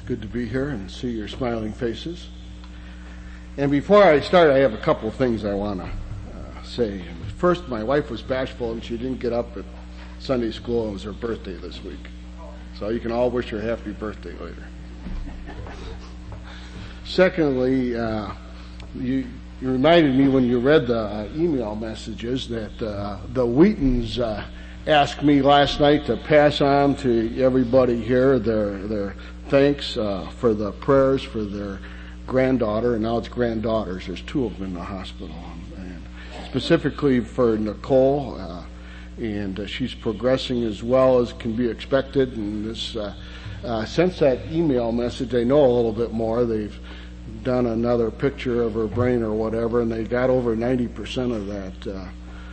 good to be here and see your smiling faces. And before I start, I have a couple of things I want to say. First, my wife was bashful and she didn't get up at Sunday school. It was her birthday this week. So you can all wish her happy birthday later. Secondly, you reminded me when you read the email messages that the Wheatons asked me last night to pass on to everybody here their thanks for the prayers for their granddaughter, and now it's granddaughters. There's two of them in the hospital, and specifically for Nicole, and she's progressing as well as can be expected. And this since that email message, I know a little bit more. They've done another picture of her brain or whatever, and they got over 90% of that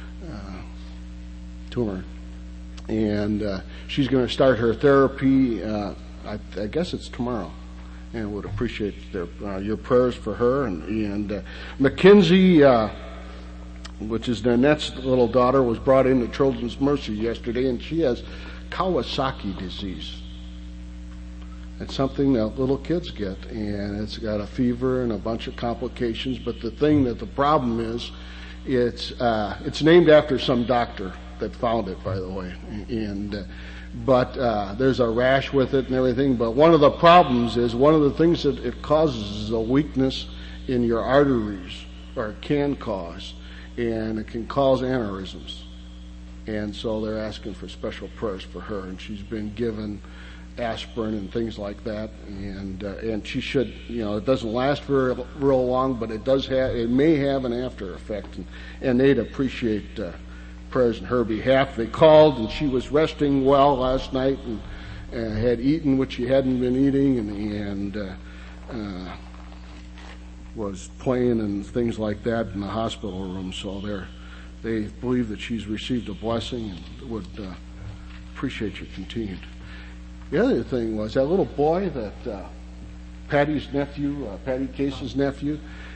tumor. And she's going to start her therapy, I guess it's tomorrow, and would appreciate your prayers for her. And Mackenzie, which is Nanette's little daughter, was brought into Children's Mercy yesterday, and she has Kawasaki disease. It's something that little kids get, and it's got a fever and a bunch of complications. But the problem is, it's named after some doctor that found it, by the way. But there's a rash with it and everything. But one of the problems is, one of the things that it causes is a weakness in your arteries, or it can cause, and it can cause aneurysms. And so they're asking for special prayers for her, and she's been given aspirin and things like that, and she should, it doesn't last very real long, but it may have an after effect, and they'd appreciate prayers on her behalf. They called, and she was resting well last night, and had eaten what she hadn't been eating, and was playing and things like that in the hospital room. So they believe that she's received a blessing and would appreciate your continued. The other thing was that little boy that Patty Case's nephew,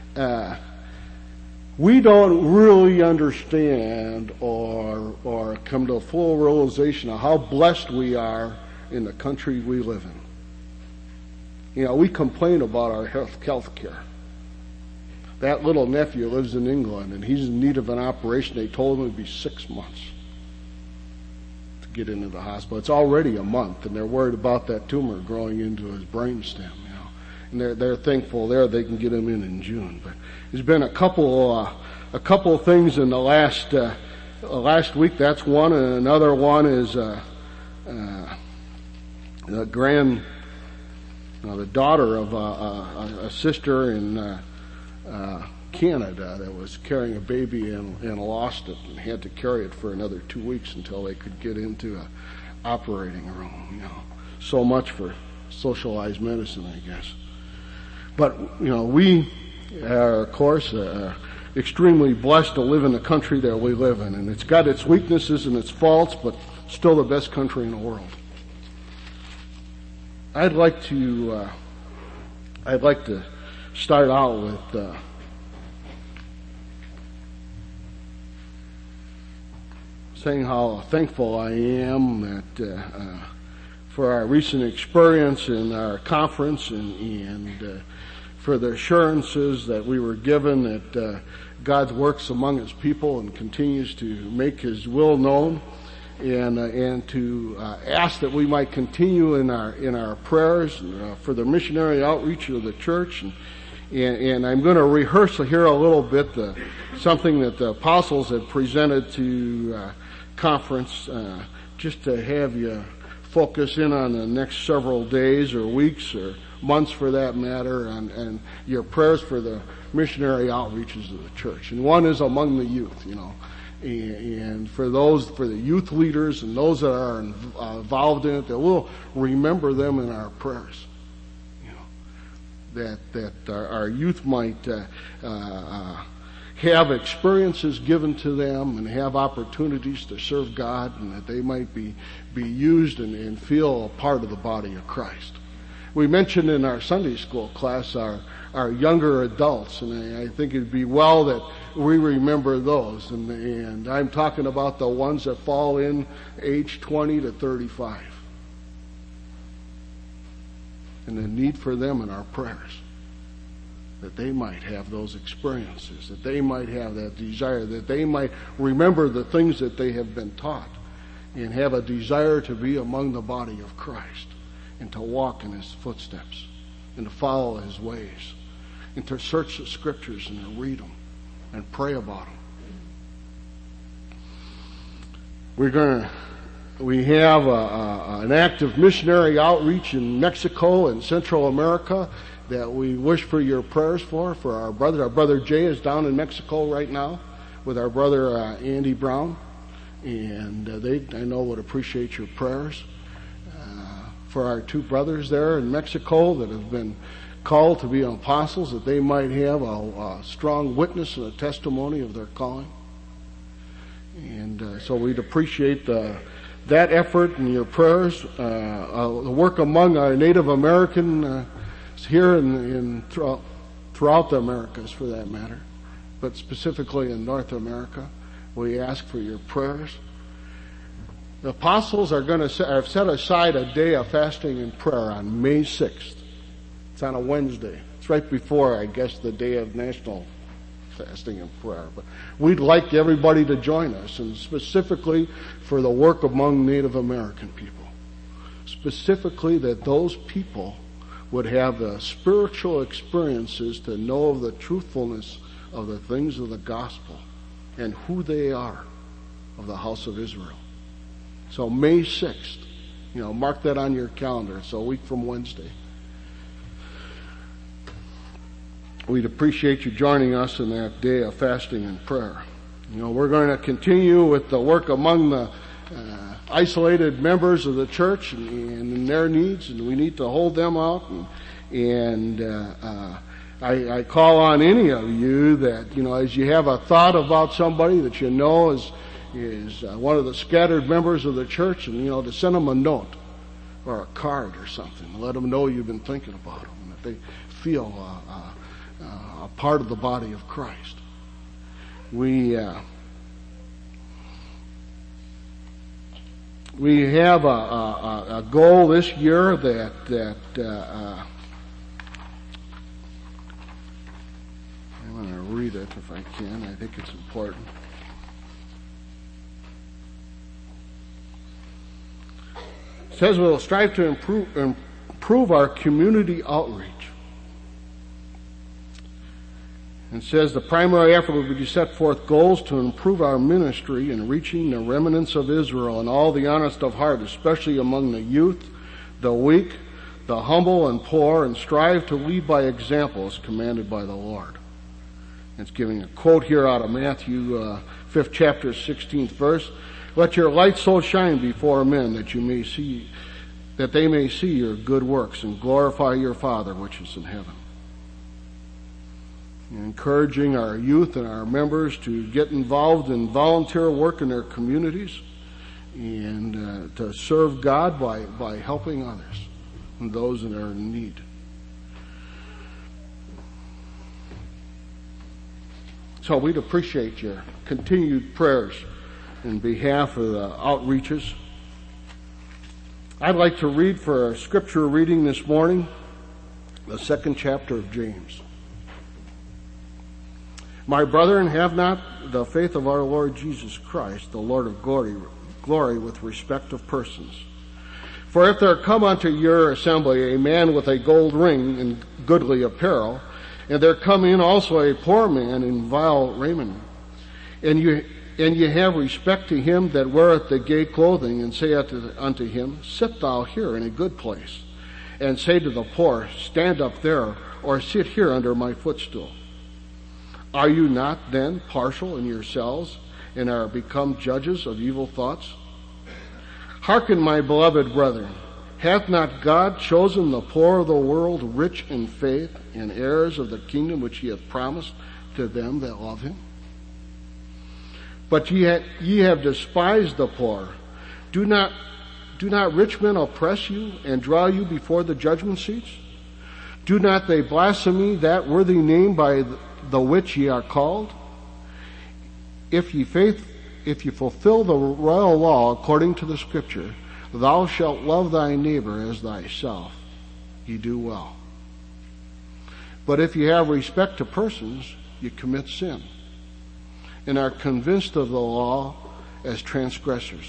we don't really understand or come to a full realization of how blessed we are in the country we live in. We complain about our health care. That little nephew lives in England, and he's in need of an operation. They told him it would be 6 months to get into the hospital. It's already a month, and they're worried about that tumor growing into his brainstem. And they're thankful they can get him in June. But there's been a couple of things in the last week. That's one, and another one is the daughter of a sister in Canada that was carrying a baby and lost it, and had to carry it for another 2 weeks until they could get into an operating room. So much for socialized medicine, I guess. But we are, of course, extremely blessed to live in the country that we live in, and it's got its weaknesses and its faults, but still the best country in the world. I'd like to start out with saying how thankful I am that for our recent experience in our conference, and for the assurances that we were given that God works among His people and continues to make His will known, and to ask that we might continue in our prayers for the missionary outreach of the church. And I'm going to rehearse here a little bit something that the apostles had presented to conference, just to have you focus in on the next several days or weeks or months, for that matter, and your prayers for the missionary outreaches of the church. And one is among the youth, and for the youth leaders and those that are involved in it, that we'll remember them in our prayers. That our youth might have experiences given to them and have opportunities to serve God, and that they might be used and feel a part of the body of Christ. We mentioned in our Sunday school class our younger adults, and I think it'd be well that we remember those. And I'm talking about the ones that fall in age 20 to 35. and the need for them in our prayers, that they might have those experiences, that they might have that desire, that they might remember the things that they have been taught and have a desire to be among the body of Christ and to walk in His footsteps and to follow His ways and to search the Scriptures and to read them and pray about them. We have an active missionary outreach in Mexico and Central America that we wish for your prayers for our brother. Our brother Jay is down in Mexico right now with our brother Andy Brown, and they, I know, would appreciate your prayers for our two brothers there in Mexico that have been called to be apostles, that they might have a strong witness and a testimony of their calling. And so we'd appreciate that effort and your prayers. The work among our Native American here throughout the Americas, for that matter, but specifically in North America, we ask for your prayers. The apostles are going to have set aside a day of fasting and prayer on May 6th. It's on a Wednesday. It's right before, I guess, the day of national fasting and prayer. But we'd like everybody to join us, and specifically for the work among Native American people. Specifically that those people would have the spiritual experiences to know of the truthfulness of the things of the gospel and who they are of the house of Israel. So May 6th, mark that on your calendar. It's a week from Wednesday. We'd appreciate you joining us in that day of fasting and prayer. We're going to continue with the work among the isolated members of the church and their needs, and we need to hold them out. I call on any of you that, as you have a thought about somebody that you know is one of the scattered members of the church, and, to send them a note or a card or something. Let them know you've been thinking about them, and that they feel a part of the body of Christ. We have a goal this year that I'm going to read it if I can. I think it's important. It says we'll strive to improve our community outreach. It says the primary effort will be to set forth goals to improve our ministry in reaching the remnants of Israel and all the honest of heart, especially among the youth, the weak, the humble and poor, and strive to lead by example as commanded by the Lord. It's giving a quote here out of Matthew 5th chapter 16th verse. Let your light so shine before men that they may see your good works and glorify your Father which is in heaven. Encouraging our youth and our members to get involved in volunteer work in their communities and to serve God by helping others and those that are in need. So we'd appreciate your continued prayers in behalf of the outreaches. I'd like to read for our scripture reading this morning the 2nd chapter of James. My brethren, have not the faith of our Lord Jesus Christ, the Lord of glory with respect of persons. For if there come unto your assembly a man with a gold ring and goodly apparel, and there come in also a poor man in vile raiment, and ye have respect to him that weareth the gay clothing, and say unto him, sit thou here in a good place, and say to the poor, stand up there, or sit here under my footstool. Are you not then partial in yourselves, and are become judges of evil thoughts? Hearken, my beloved brethren, hath not God chosen the poor of the world rich in faith, and heirs of the kingdom which he hath promised to them that love him? But ye have despised the poor. Do not rich men oppress you and draw you before the judgment seats? Do not they blaspheme that worthy name by the which ye are called? If ye fulfill the royal law according to the Scripture, thou shalt love thy neighbor as thyself. ye do well. But if you have respect to persons, you commit sin, and are convinced of the law as transgressors.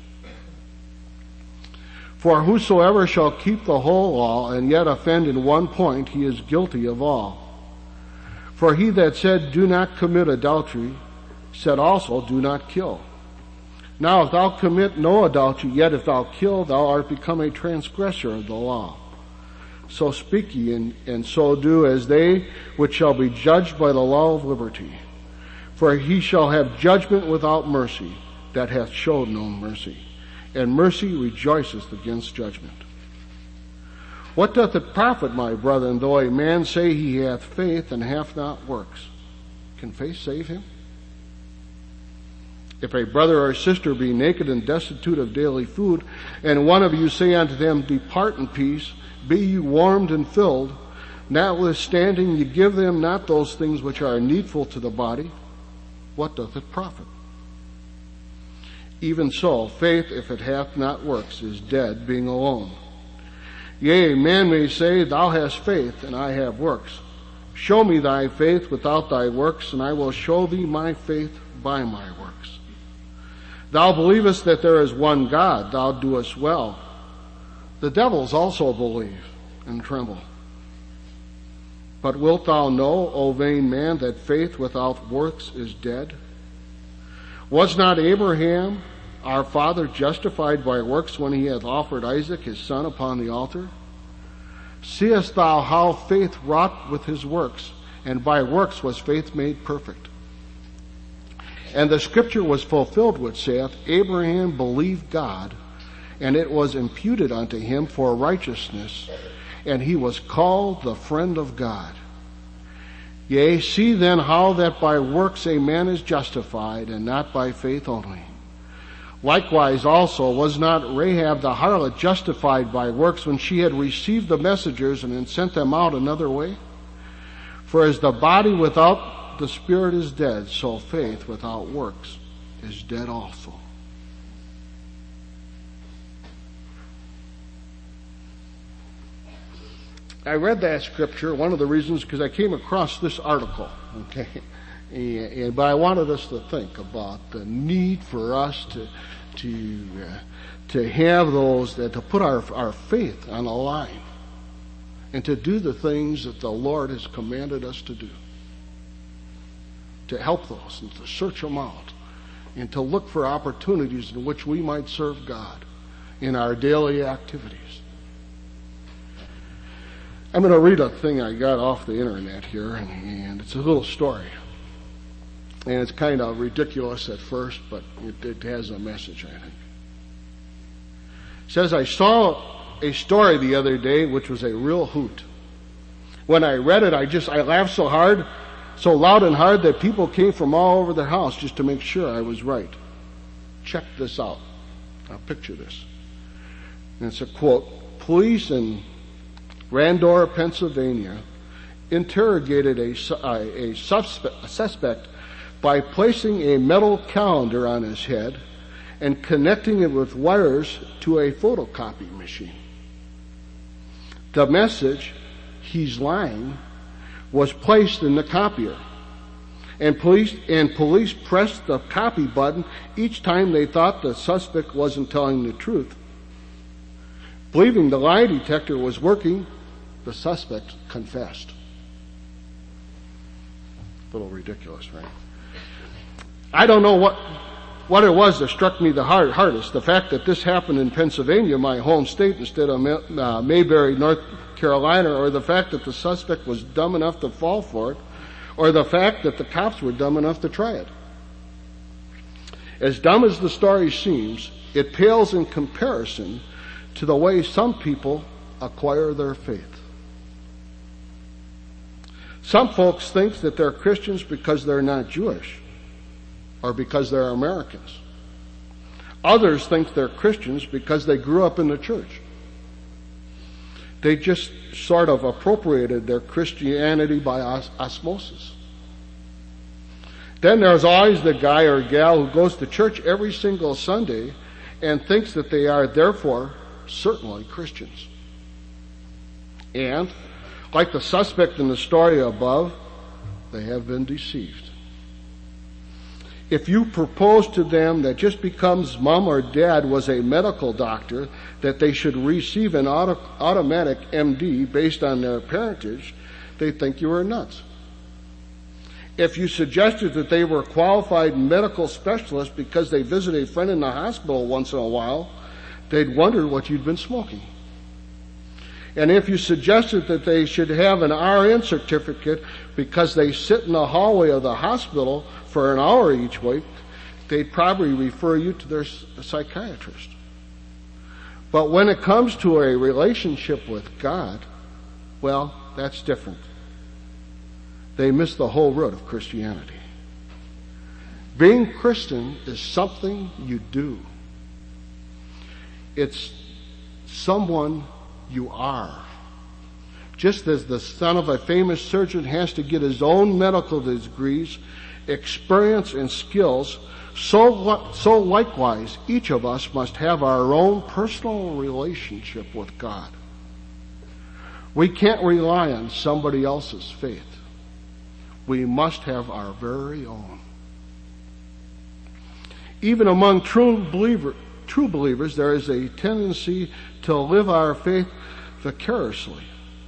For whosoever shall keep the whole law and yet offend in one point, he is guilty of all. For he that said, do not commit adultery, said also, do not kill. Now if thou commit no adultery, yet if thou kill, thou art become a transgressor of the law. So speak ye, and so do as they which shall be judged by the law of liberty. For he shall have judgment without mercy, that hath showed no mercy. And mercy rejoiceth against judgment. What doth it profit, my brethren, though a man say he hath faith and hath not works? Can faith save him? If a brother or sister be naked and destitute of daily food, and one of you say unto them, depart in peace, be ye warmed and filled, notwithstanding ye give them not those things which are needful to the body, what doth it profit? Even so, faith, if it hath not works, is dead, being alone. Yea, man may say, thou hast faith, and I have works. Show me thy faith without thy works, and I will show thee my faith by my works. Thou believest that there is one God, thou doest well. The devils also believe and tremble. But wilt thou know, O vain man, that faith without works is dead? Was not Abraham, our father, justified by works when he hath offered Isaac his son upon the altar? Seest thou how faith wrought with his works, and by works was faith made perfect? And the scripture was fulfilled which saith, Abraham believed God, and it was imputed unto him for righteousness, and he was called the friend of God. Yea, see then how that by works a man is justified, and not by faith only. Likewise also was not Rahab the harlot justified by works when she had received the messengers and had sent them out another way? For as the body without the spirit is dead, so faith without works is dead also. I read that scripture, one of the reasons, because I came across this article, okay? But I wanted us to think about the need for us to have those, to put our faith on the line and to do the things that the Lord has commanded us to do. To help those and to search them out and to look for opportunities in which we might serve God in our daily activities. I'm going to read a thing I got off the internet here, and it's a little story. And it's kind of ridiculous at first, but it has a message, I think. It says, I saw a story the other day which was a real hoot. When I read it, I laughed so hard, so loud and hard that people came from all over the house just to make sure I was right. Check this out. Now picture this. And it's a quote. Police in Randor, Pennsylvania, interrogated a suspect by placing a metal calendar on his head and connecting it with wires to a photocopy machine. The message, he's lying, was placed in the copier, and police pressed the copy button each time they thought the suspect wasn't telling the truth. Believing the lie detector was working, the suspect confessed. A little ridiculous, right? I don't know what it was that struck me the hardest. The fact that this happened in Pennsylvania, my home state, instead of Mayberry, North Carolina, or the fact that the suspect was dumb enough to fall for it, or the fact that the cops were dumb enough to try it. As dumb as the story seems, it pales in comparison to the way some people acquire their faith. Some folks think that they're Christians because they're not Jewish or because they're Americans. Others think they're Christians because they grew up in the church. They just sort of appropriated their Christianity by osmosis. Then there's always the guy or gal who goes to church every single Sunday and thinks that they are therefore certainly Christians. And, like the suspect in the story above, they have been deceived. If you propose to them that just because mom or dad was a medical doctor, that they should receive an automatic MD based on their parentage, they think you are nuts. If you suggested that they were qualified medical specialists because they visit a friend in the hospital once in a while, they'd wonder what you'd been smoking. And if you suggested that they should have an RN certificate because they sit in the hallway of the hospital for an hour each week, they'd probably refer you to their psychiatrist. But when it comes to a relationship with God, well, that's different. They miss the whole root of Christianity. Being Christian is something you do. It's someone you are. Just as the son of a famous surgeon has to get his own medical degrees, experience, and skills, so likewise each of us must have our own personal relationship with God. We can't rely on somebody else's faith. We must have our very own. Even among true believers, there is a tendency to live our faith vicariously.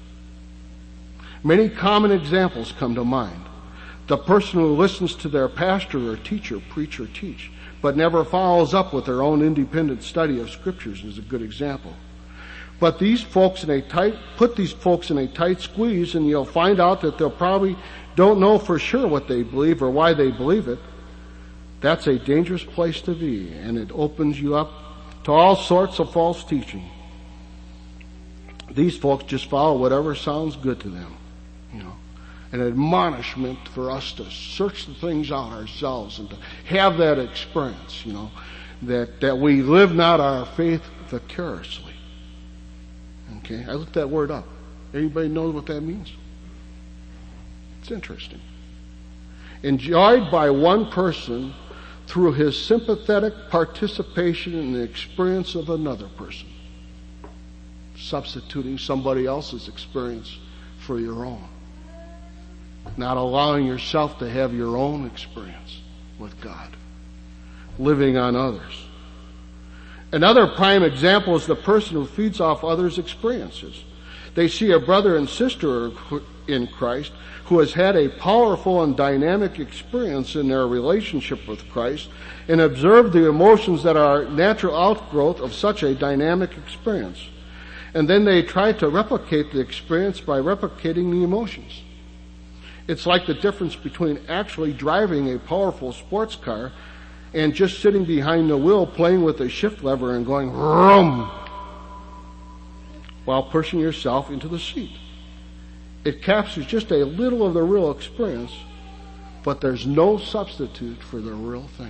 Many common examples come to mind. The person who listens to their pastor or teacher preach or teach, but never follows up with their own independent study of scriptures is a good example. But put these folks in a tight squeeze, and you'll find out that they'll probably don't know for sure what they believe or why they believe it. That's a dangerous place to be, and it opens you up to all sorts of false teaching. These folks just follow whatever sounds good to them, an admonishment for us to search the things out ourselves and to have that experience, that we live not our faith vicariously. Okay, I looked that word up. Anybody know what that means? It's interesting. Enjoyed by one person through his sympathetic participation in the experience of another person. Substituting somebody else's experience for your own. Not allowing yourself to have your own experience with God. Living on others. Another prime example is the person who feeds off others' experiences. They see a brother and sister in Christ who has had a powerful and dynamic experience in their relationship with Christ and observe the emotions that are natural outgrowth of such a dynamic experience. And then they try to replicate the experience by replicating the emotions. It's like the difference between actually driving a powerful sports car and just sitting behind the wheel playing with a shift lever and going vroom while pushing yourself into the seat. It captures just a little of the real experience, but there's no substitute for the real thing.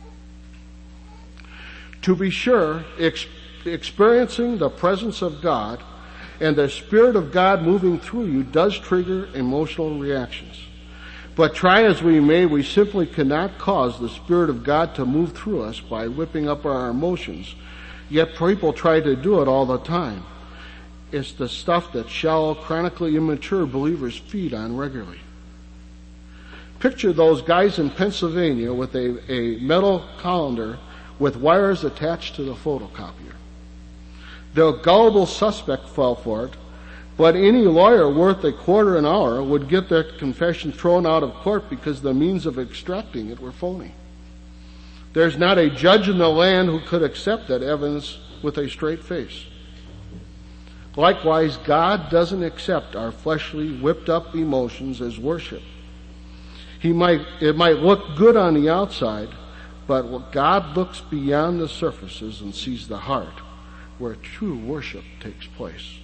To be sure, experiencing the presence of God and the Spirit of God moving through you does trigger emotional reactions. But try as we may, we simply cannot cause the Spirit of God to move through us by whipping up our emotions. Yet people try to do it all the time. It's the stuff that shallow, chronically immature believers feed on regularly. Picture those guys in Pennsylvania with a metal colander with wires attached to the photocopier. The gullible suspect fell for it, but any lawyer worth a quarter an hour would get their confession thrown out of court because the means of extracting it were phony. There's not a judge in the land who could accept that evidence with a straight face. Likewise, God doesn't accept our fleshly, whipped-up emotions as worship. It might look good on the outside, but God looks beyond the surfaces and sees the heart, where true worship takes place.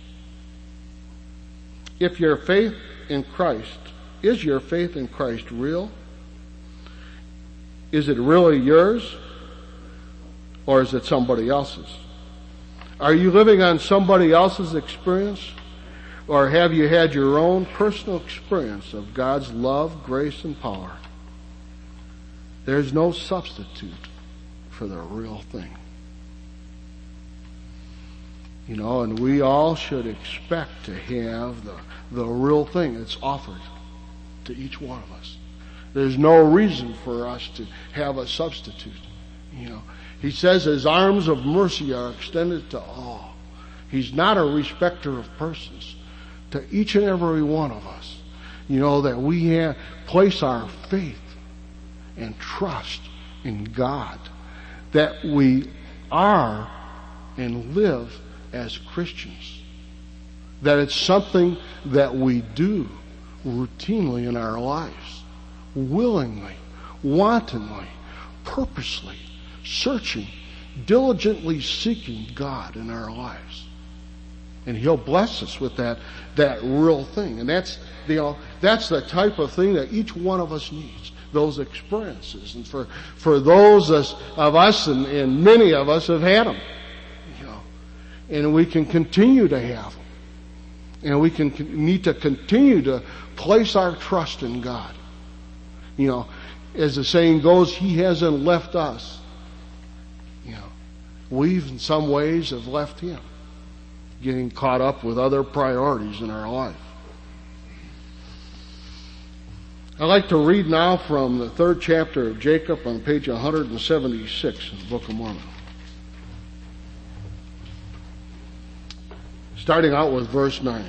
Is your faith in Christ real? Is it really yours? Or is it somebody else's? Are you living on somebody else's experience? Or have you had your own personal experience of God's love, grace, and power? There's no substitute for the real thing. And we all should expect to have the real thing that's offered to each one of us. There's no reason for us to have a substitute. He says his arms of mercy are extended to all. He's not a respecter of persons. To each and every one of us, that we place our faith and trust in God, that we are and live as Christians, that it's something that we do routinely in our lives, willingly, wantonly, purposely, searching, diligently seeking God in our lives. And He'll bless us with that real thing. And that's the type of thing that each one of us needs, those experiences. And for those of us, and many of us have had them, and we can continue to have them. And we need to continue to place our trust in God. As the saying goes, He hasn't left us. We've in some ways have left Him, getting caught up with other priorities in our life. I'd like to read now from the 3rd chapter of Jacob on page 176 in the Book of Mormon. Starting out with verse 9.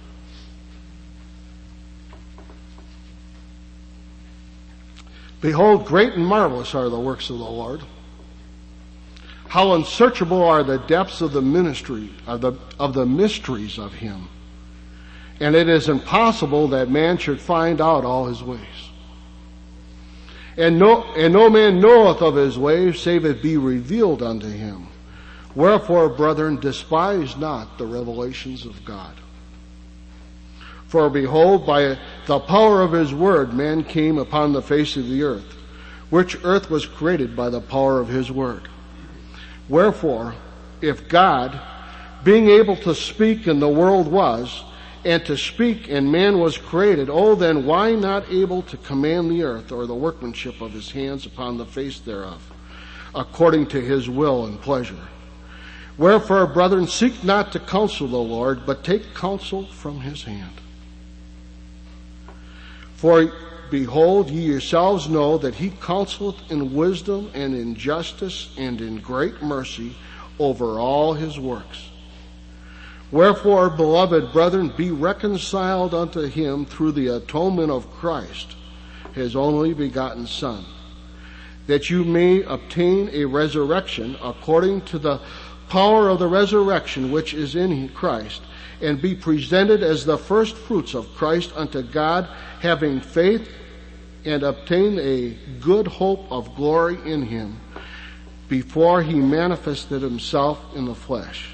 Behold, great and marvelous are the works of the Lord. How unsearchable are the depths of the ministry of the mysteries of Him. And it is impossible that man should find out all His ways. And no man knoweth of His ways, save it be revealed unto him. Wherefore, brethren, despise not the revelations of God. For behold, by the power of His word, man came upon the face of the earth, which earth was created by the power of His word. Wherefore, if God, being able to speak and the world was, and to speak and man was created, then why not able to command the earth, or the workmanship of His hands upon the face thereof, according to His will and pleasure? Wherefore, brethren, seek not to counsel the Lord, but take counsel from His hand. For behold, ye yourselves know that He counseleth in wisdom and in justice and in great mercy over all His works. Wherefore, beloved brethren, be reconciled unto Him through the atonement of Christ, His only begotten Son, that you may obtain a resurrection according to the power of the resurrection which is in Christ, and be presented as the first fruits of Christ unto God, having faith, and obtain a good hope of glory in Him, before He manifested Himself in the flesh.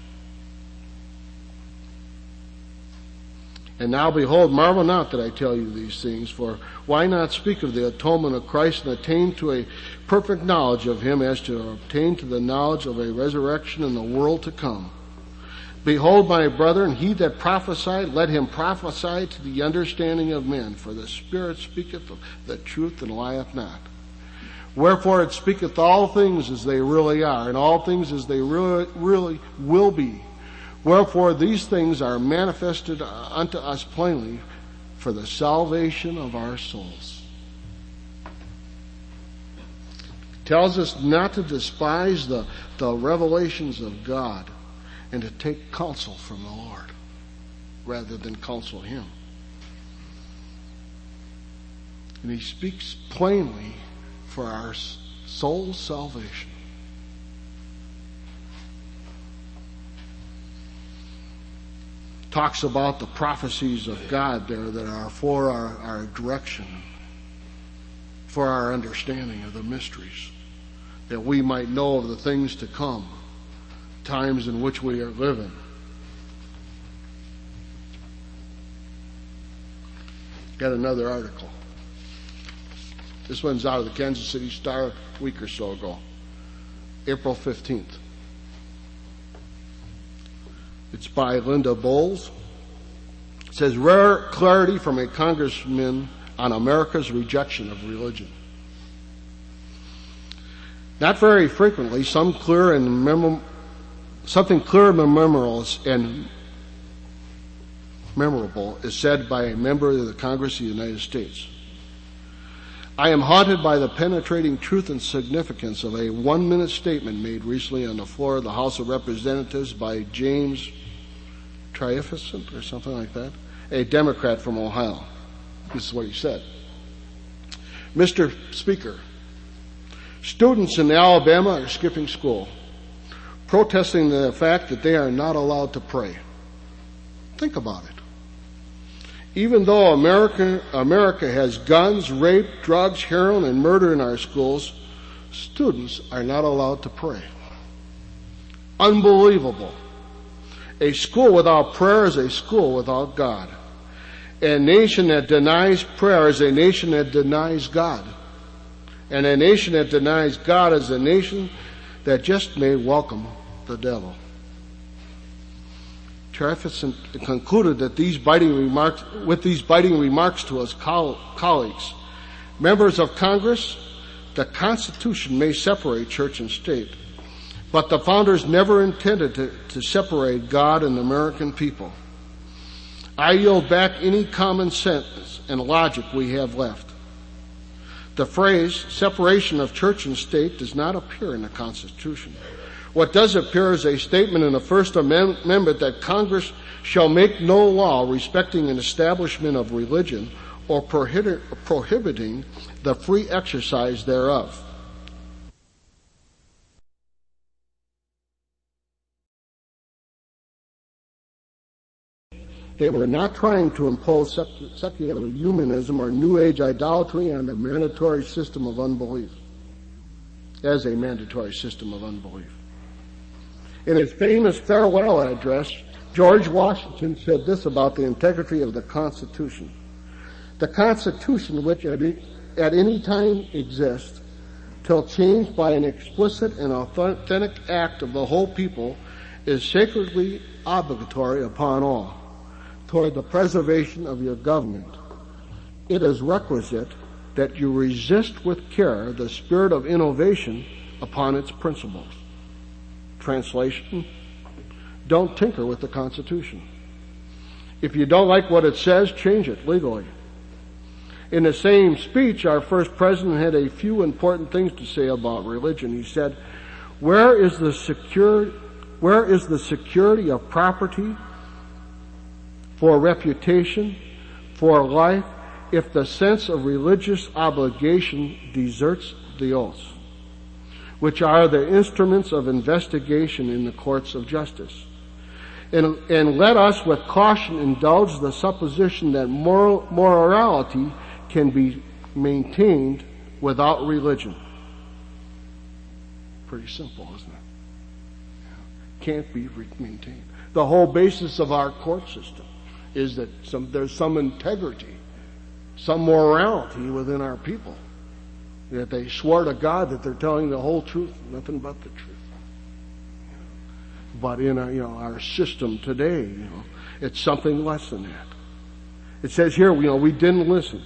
And now behold, marvel not that I tell you these things, for why not speak of the atonement of Christ and attain to a perfect knowledge of Him, as to obtain to the knowledge of a resurrection in the world to come? Behold, my brethren, he that prophesied, let him prophesy to the understanding of men, for the Spirit speaketh the truth and lieth not. Wherefore it speaketh all things as they really are, and all things as they really will be. Wherefore these things are manifested unto us plainly for the salvation of our souls. It tells us not to despise the revelations of God, and to take counsel from the Lord rather than counsel Him. And He speaks plainly for our soul's salvation. Talks about the prophecies of God there that are for our direction, for our understanding of the mysteries, that we might know of the things to come, times in which we are living. Got another article. This one's out of the Kansas City Star a week or so ago, April 15th. It's by Linda Bowles. It says, rare clarity from a congressman on America's rejection of religion. Not very frequently, some clear and something clear and memorable is said by a member of the Congress of the United States. I am haunted by the penetrating truth and significance of a 1-minute statement made recently on the floor of the House of Representatives by James Trificent or something like that, a Democrat from Ohio. This is what he said. Mr. Speaker, students in Alabama are skipping school, protesting the fact that they are not allowed to pray. Think about it. Even though America has guns, rape, drugs, heroin, and murder in our schools, students are not allowed to pray. Unbelievable. A school without prayer is a school without God. A nation that denies prayer is a nation that denies God. And a nation that denies God is a nation that just may welcome the devil. Trificent concluded that with these biting remarks to his colleagues, members of Congress, the Constitution may separate church and state, but the founders never intended to separate God and the American people. I yield back any common sense and logic we have left. The phrase separation of church and state does not appear in the Constitution. What does appear is a statement in the First Amendment that Congress shall make no law respecting an establishment of religion or prohibiting the free exercise thereof. They were not trying to impose secular humanism or New Age idolatry on the mandatory system of unbelief, as a mandatory system of unbelief. In his famous farewell address, George Washington said this about the integrity of the Constitution. The Constitution, which at any time exists, till changed by an explicit and authentic act of the whole people, is sacredly obligatory upon all, toward the preservation of your government. It is requisite that you resist with care the spirit of innovation upon its principles. Translation, don't tinker with the Constitution. If you don't like what it says, change it legally. In the same speech, our first president had a few important things to say about religion. He said, where is the security of property, for reputation, for life, if the sense of religious obligation deserts the oaths, which are the instruments of investigation in the courts of justice? And let us with caution indulge the supposition that morality can be maintained without religion. Pretty simple, isn't it? Can't be maintained. The whole basis of our court system is that there's some integrity, some morality within our people, that they swore to God that they're telling the whole truth, nothing but the truth. But in our system today, it's something less than that. It says here, we didn't listen.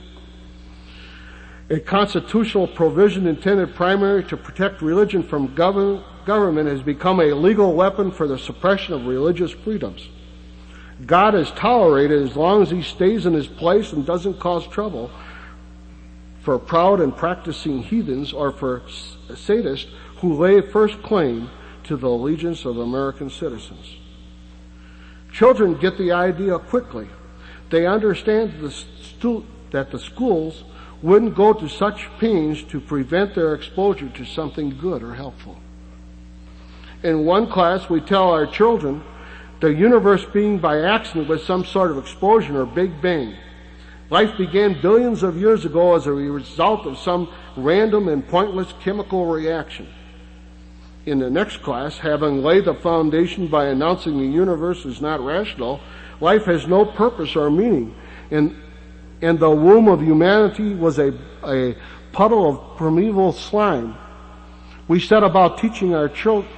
A constitutional provision intended primarily to protect religion from government has become a legal weapon for the suppression of religious freedoms. God is tolerated as long as he stays in his place and doesn't cause trouble for proud and practicing heathens or for sadists who lay first claim to the allegiance of American citizens. Children get the idea quickly. They understand that the schools wouldn't go to such pains to prevent their exposure to something good or helpful. In one class, we tell our children the universe being by accident with some sort of explosion or Big Bang. Life began billions of years ago as a result of some random and pointless chemical reaction. In the next class, having laid the foundation by announcing the universe is not rational, life has no purpose or meaning, and the womb of humanity was a puddle of primeval slime. We set about teaching our children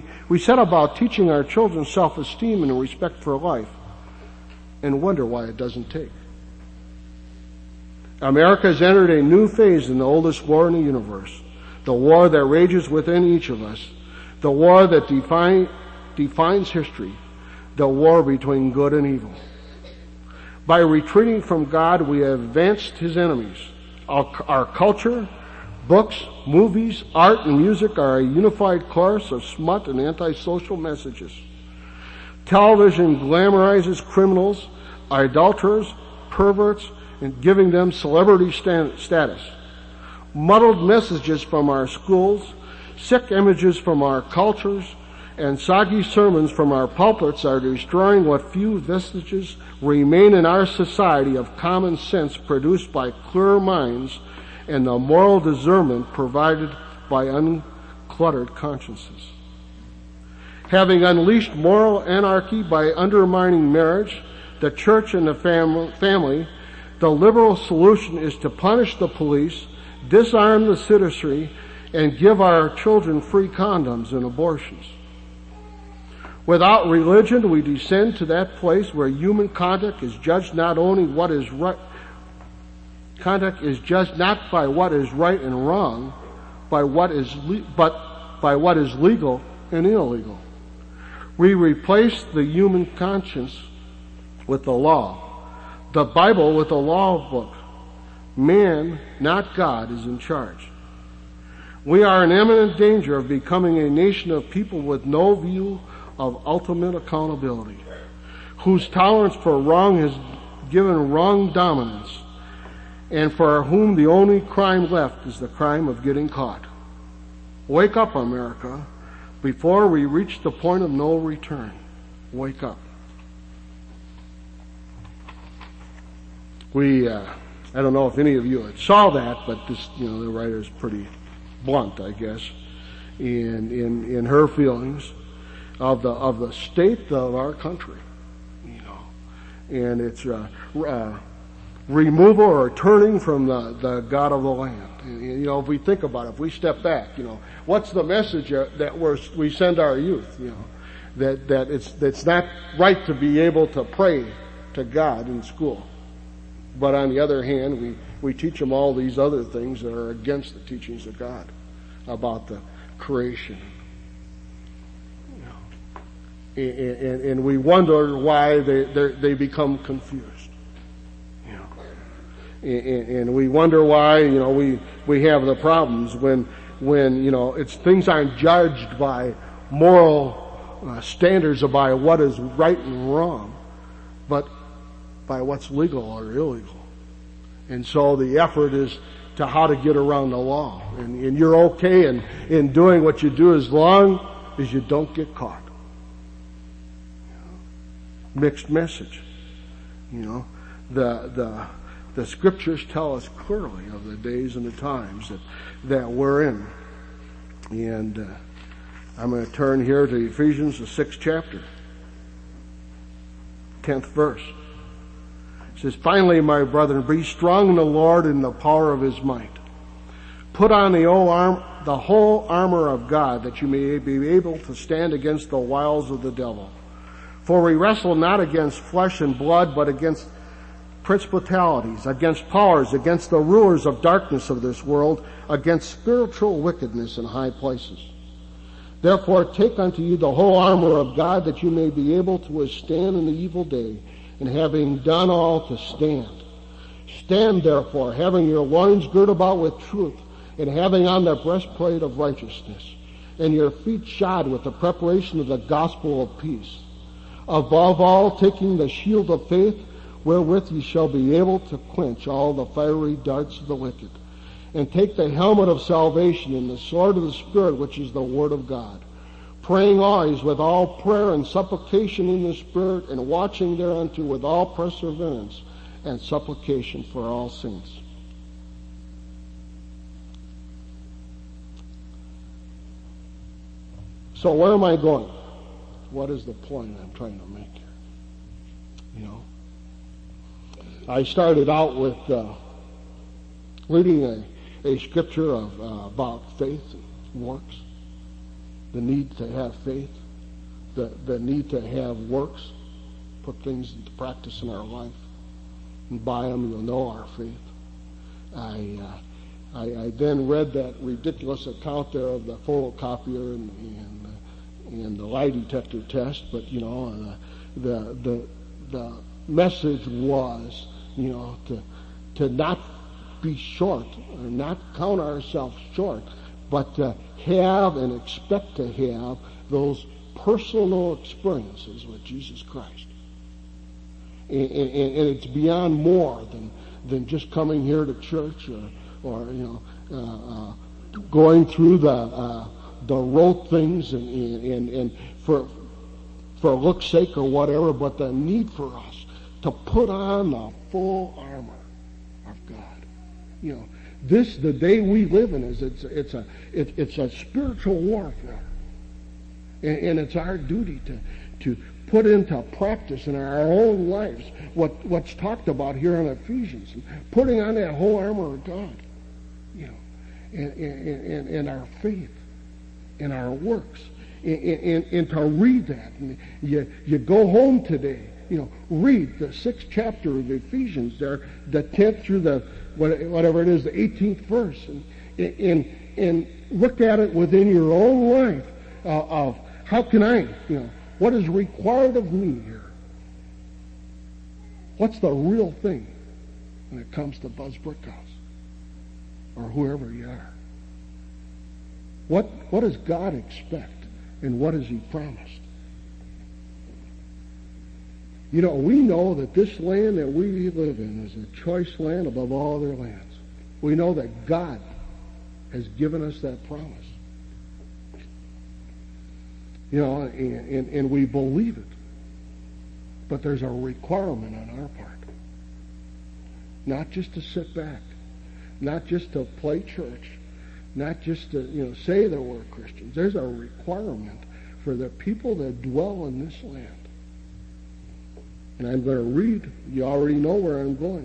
self-esteem and respect for life, and wonder why it doesn't take. America has entered a new phase in the oldest war in the universe, the war that rages within each of us, the war that defines history, the war between good and evil. By retreating from God, we have advanced his enemies. Our culture, books, movies, art, and music are a unified chorus of smut and antisocial messages. Television glamorizes criminals, idolaters, perverts, and giving them celebrity status. Muddled messages from our schools, sick images from our cultures, and soggy sermons from our pulpits are destroying what few vestiges remain in our society of common sense produced by clear minds and the moral discernment provided by uncluttered consciences. Having unleashed moral anarchy by undermining marriage, the church, and the family, the liberal solution is to punish the police, disarm the citizenry, and give our children free condoms and abortions. Without religion, we descend to that place where human conduct is judged not only what is right, conduct is judged not by what is right and wrong, but by what is legal and illegal. We replace the human conscience with the law, the Bible with the law book. Man, not God, is in charge. We are in imminent danger of becoming a nation of people with no view of ultimate accountability, whose tolerance for wrong has given wrong dominance, and for whom the only crime left is the crime of getting caught. Wake up, America, before we reach the point of no return. Wake up. I don't know if any of you saw that, but this, the writer is pretty blunt, I guess, in her feelings of the state of our country, and it's removal or turning from the God of the land. And, if we think about it, if we step back, what's the message that we send our youth? That it's not right to be able to pray to God in school, but on the other hand, we teach them all these other things that are against the teachings of God about the creation. And we wonder why they become confused. And we wonder why, we have the problems when it's things aren't judged by moral standards about what is right and wrong, but by what's legal or illegal. And so the effort is to how to get around the law. And you're okay in doing what you do as long as you don't get caught. Mixed message. The scriptures tell us clearly of the days and the times that we're in. And I'm going to turn here to Ephesians, the 6th chapter, 10th verse. It says, "Finally, my brethren, be strong in the Lord and the power of his might. Put on the whole armor of God, that you may be able to stand against the wiles of the devil. For we wrestle not against flesh and blood, but against principalities, against powers, against the rulers of darkness of this world, against spiritual wickedness in high places. Therefore take unto you the whole armor of God, that you may be able to withstand in the evil day, and having done all, to stand. Stand therefore, having your loins girt about with truth, and having on the breastplate of righteousness, and your feet shod with the preparation of the gospel of peace. Above all, taking the shield of faith, wherewith ye shall be able to quench all the fiery darts of the wicked. And take the helmet of salvation and the sword of the Spirit, which is the word of God. Praying always with all prayer and supplication in the Spirit, and watching thereunto with all perseverance and supplication for all saints." So where am I going? What is the point I'm trying to make here? I started out with reading a scripture about faith and works, the need to have faith, the need to have works, put things into practice in our life, and by them you'll know our faith. I then read that ridiculous account there of the photocopier and the lie detector test, but the message was, to not be short, or not count ourselves short, but to have and expect to have those personal experiences with Jesus Christ. And it's beyond more than just coming here to church or going through the rote things and for look's sake or whatever, but the need for us to put on the full armor of God. The day we live in it's a spiritual warfare, and it's our duty to put into practice in our own lives what's talked about here in Ephesians, and putting on that whole armor of God, and our faith, and our works, and to read that. And you go home today, read the 6th chapter of Ephesians there, the 10th through the whatever it is, the 18th verse, and look at it within your own life of how can I, what is required of me here? What's the real thing when it comes to Buzz Brickhouse or whoever you are? What does God expect, and what has He promised? We know that this land that we live in is a choice land above all other lands. We know that God has given us that promise. And we believe it. But there's a requirement on our part. Not just to sit back, not just to play church, not just to say that we're Christians. There's a requirement for the people that dwell in this land. And I'm going to read. You already know where I'm going.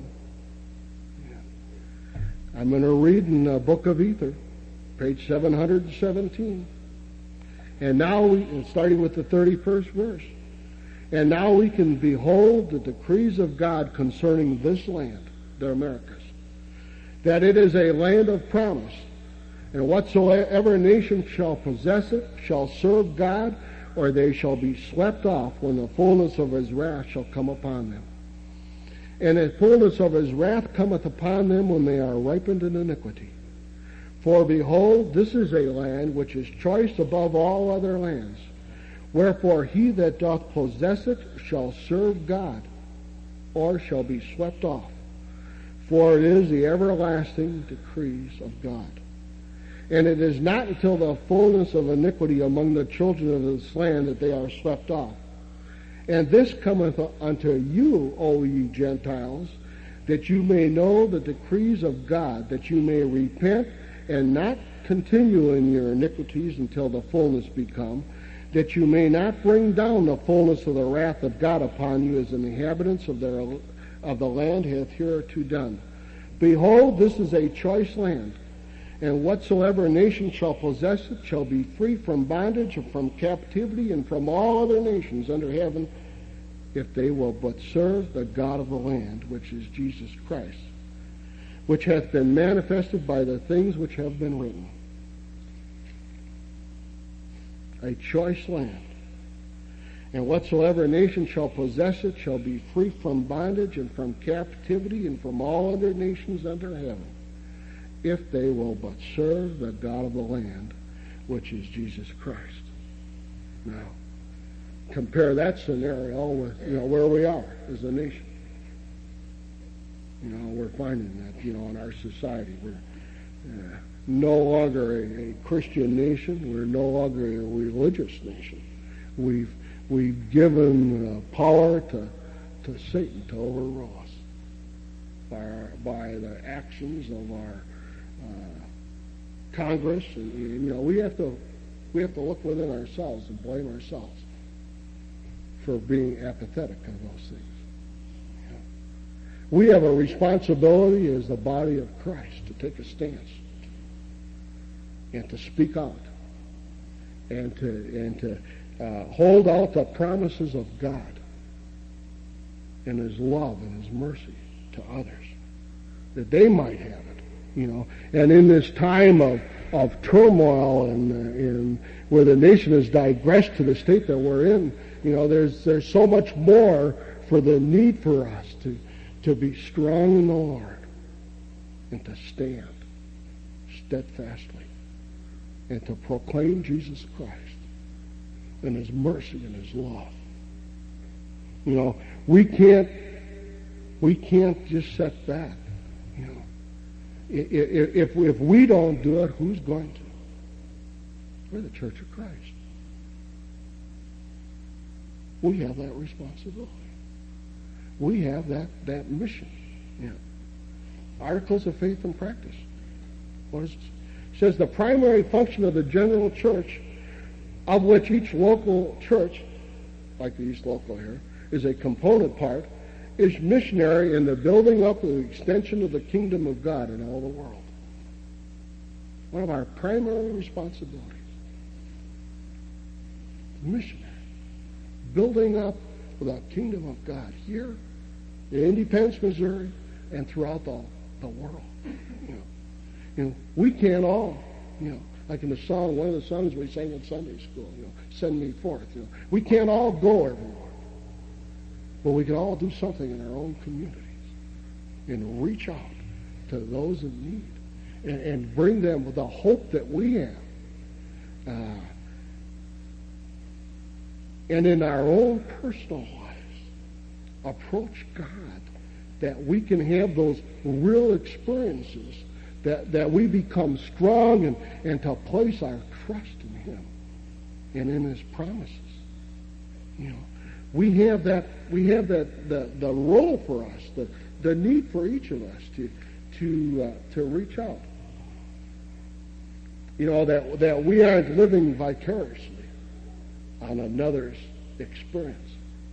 I'm going to read in the book of Ether, page 717. And now, starting with the 31st verse, and now we can behold the decrees of God concerning this land, the Americas, that it is a land of promise, and whatsoever nation shall possess it shall serve God, or they shall be swept off when the fullness of His wrath shall come upon them. And the fullness of His wrath cometh upon them when they are ripened in iniquity. For behold, this is a land which is choice above all other lands. Wherefore he that doth possess it shall serve God, or shall be swept off. For it is the everlasting decrees of God. And it is not until the fullness of iniquity among the children of this land that they are swept off. And this cometh unto you, O ye Gentiles, that you may know the decrees of God, that you may repent and not continue in your iniquities until the fullness be come, that you may not bring down the fullness of the wrath of God upon you, as the inhabitants of the land hath hereto done. Behold, this is a choice land, and whatsoever nation shall possess it shall be free from bondage and from captivity and from all other nations under heaven, if they will but serve the God of the land, which is Jesus Christ, which hath been manifested by the things which have been written. A choice land. And whatsoever nation shall possess it shall be free from bondage and from captivity and from all other nations under heaven, if they will but serve the God of the land, which is Jesus Christ. Now, compare that scenario with where we are as a nation. We're finding that, in our society, we're no longer a Christian nation. We're no longer a religious nation. We've given power to Satan to overrule us by the actions of our Congress. And we have to look within ourselves and blame ourselves for being apathetic of those things. We have a responsibility as the body of Christ to take a stance and to speak out and to hold out the promises of God and His love and His mercy to others, that they might have it And in this time of turmoil and where the nation has digressed to the state that we're in, there's so much more for the need for us to be strong in the Lord and to stand steadfastly and to proclaim Jesus Christ and His mercy and His love. We can't just sit back. If we don't do it, who's going to? We're the Church of Christ. We have that responsibility. We have that mission. Articles of Faith and Practice. What is it? It says the primary function of the general church, of which each local church, like the East Local here, is a component part, is missionary in the building up and the extension of the kingdom of God in all the world. One of our primary responsibilities. Missionary. Building up the kingdom of God here in Independence, Missouri, and throughout the world. We can't all, like in the song, one of the songs we sang in Sunday school, send me forth. We can't all go everywhere. But we can all do something in our own communities and reach out to those in need and bring them with the hope that we have. And in our own personal lives, approach God, that we can have those real experiences, that we become strong and to place our trust in Him and in His promises. We have the role for us, the need for each of us to reach out. That we aren't living vicariously on another's experience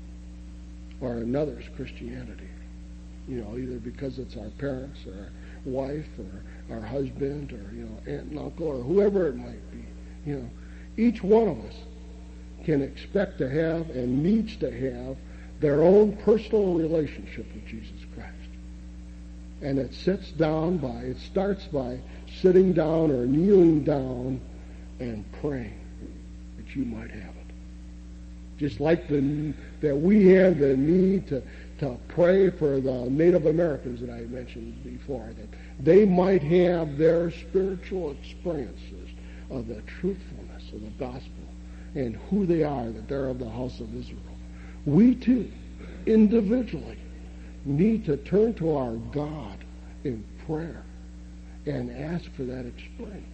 or another's Christianity. Either because it's our parents or our wife or our husband or aunt and uncle or whoever it might be. Each one of us can expect to have and needs to have their own personal relationship with Jesus Christ. And it starts by sitting down or kneeling down and praying that you might have it. Just like that we have the need to pray for the Native Americans that I mentioned before, that they might have their spiritual experiences of the truthfulness of the gospel and who they are, that they're of the house of Israel. We too, individually, need to turn to our God in prayer and ask for that experience.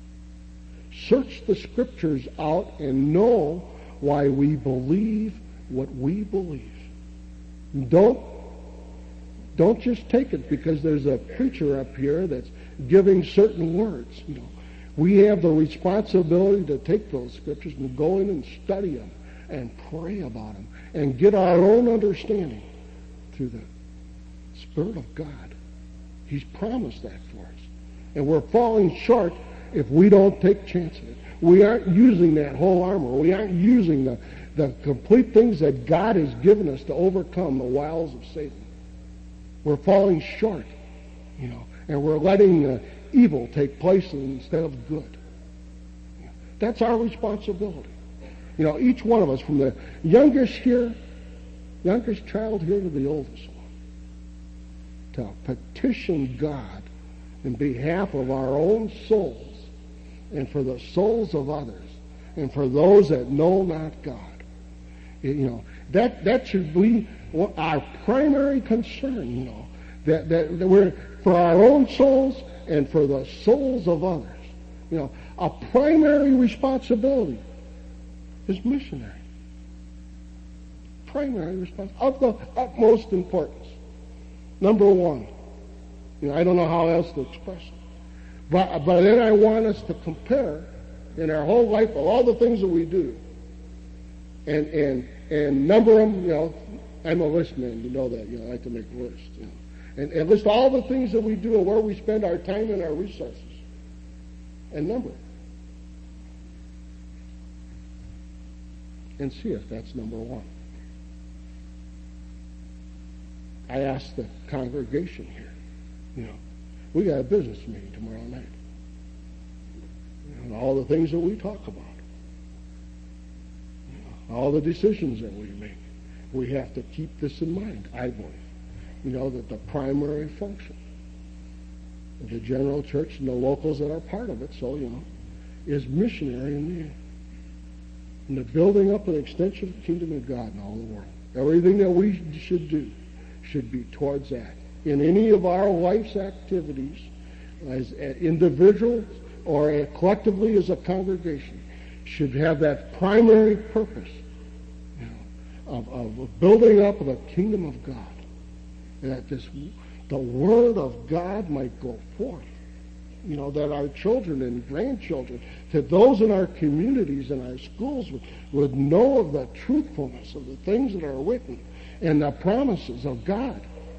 Search the Scriptures out and know why we believe what we believe. Don't just take it because there's a preacher up here that's giving certain words. We have the responsibility to take those Scriptures and go in and study them and pray about them and get our own understanding through the Spirit of God. He's promised that for us. And we're falling short if we don't take chance of it. We aren't using that whole armor. We aren't using the complete things that God has given us to overcome the wiles of Satan. We're falling short, and we're letting evil take place instead of good. That's our responsibility. Each one of us, from the youngest child here to the oldest one, to petition God in behalf of our own souls and for the souls of others and for those that know not God. That should be our primary concern, that we're for our own souls and for the souls of others. A primary responsibility is missionary. Primary responsibility of the utmost importance. Number one. I don't know how else to express it. But then I want us to compare in our whole life of all the things that we do and number them. I'm a list man, you know that. I like to make a list. And list all the things that we do and where we spend our time and our resources. And number it. And see if that's number one. I asked the congregation here, We got a business meeting tomorrow night. And all the things that we talk about, all the decisions that we make, we have to keep this in mind, I believe. That the primary function of the general church and the locals that are part of it, is missionary in the end. And the building up and extension of the kingdom of God in all the world. Everything that we should do should be towards that. In any of our life's activities, as individuals or collectively as a congregation, should have that primary purpose of building up the kingdom of God. And that the word of God might go forth. That our children and grandchildren, that those in our communities and our schools would know of the truthfulness of the things that are written and the promises of God.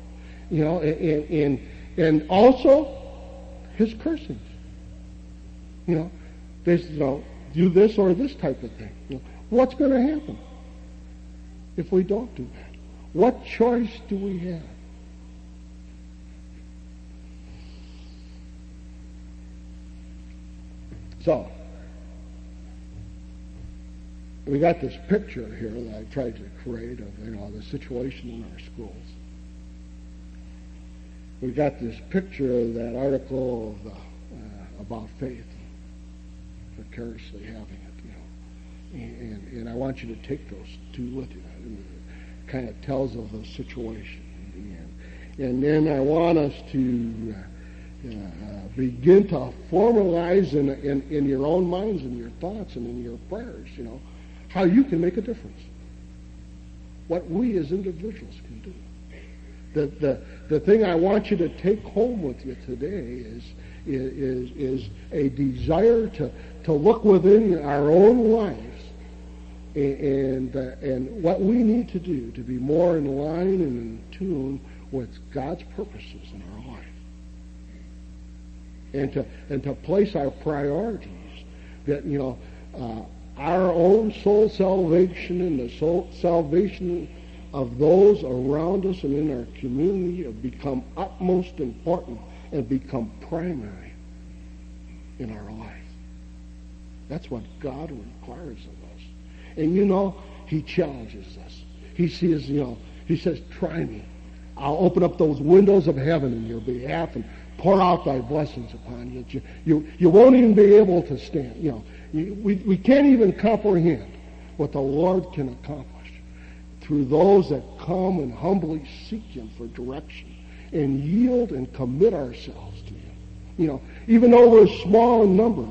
And also his cursings. Do this or this type of thing. What's going to happen if we don't do that? What choice do we have? So, we got this picture here that I tried to create of the situation in our schools. We got this picture of that article about faith, precariously having it, and I want you to take those two with you. It kind of tells of the situation, and then I want us to begin to formalize in your own minds and your thoughts and in your prayers, how you can make a difference. What we as individuals can do. The thing I want you to take home with you today is a desire to look within our own lives and what we need to do to be more in line and in tune with God's purposes in our life. And to place our priorities, that our own soul salvation and the soul salvation of those around us and in our community have become utmost important and become primary in our life. That's what God requires of us. And he challenges us. He says, he says, try me. I'll open up those windows of heaven in your behalf and pour out thy blessings upon you. You won't even be able to stand. We can't even comprehend what the Lord can accomplish through those that come and humbly seek him for direction and yield and commit ourselves to him. Even though we're small in number,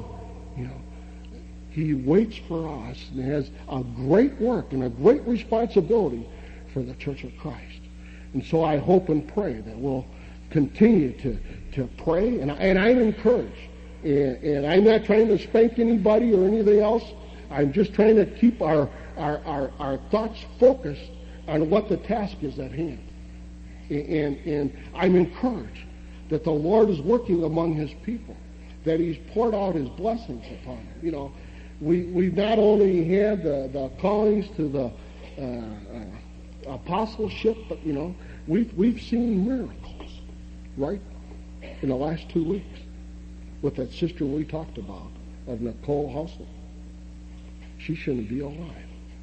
he waits for us and has a great work and a great responsibility for the Church of Christ. And so I hope and pray that we'll continue to pray, and I'm encouraged. And I'm not trying to spank anybody or anything else. I'm just trying to keep our thoughts focused on what the task is at hand. And I'm encouraged that the Lord is working among his people, that he's poured out his blessings upon them. We've not only had the callings to the apostleship, but we've seen miracles right in the last 2 weeks with that sister we talked about of Nicole Housley. She shouldn't be alive.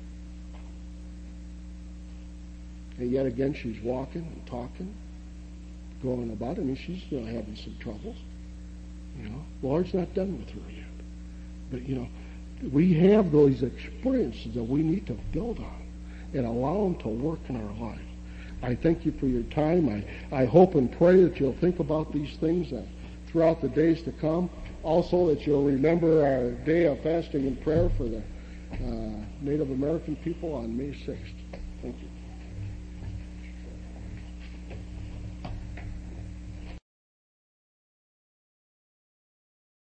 And yet again, she's walking and talking, going about. She's having some troubles. The Lord's not done with her yet. But, we have those experiences that we need to build on and allow them to work in our life. I thank you for your time. I hope and pray that you'll think about these things throughout the days to come. Also, that you'll remember our day of fasting and prayer for the Native American people on May 6th. Thank you.